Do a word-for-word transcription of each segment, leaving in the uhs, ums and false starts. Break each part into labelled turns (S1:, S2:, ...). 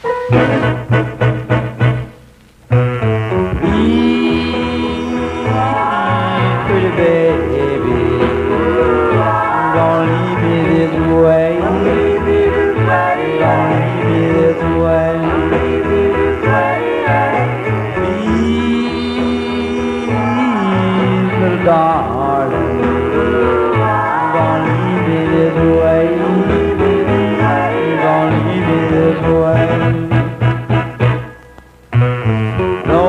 S1: Pretty baby, don't leave me this way. Don't leave me this way. Please, little darling, don't leave me this way. Don't leave me this way. No.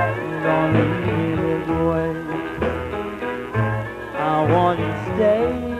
S1: I want you to stay.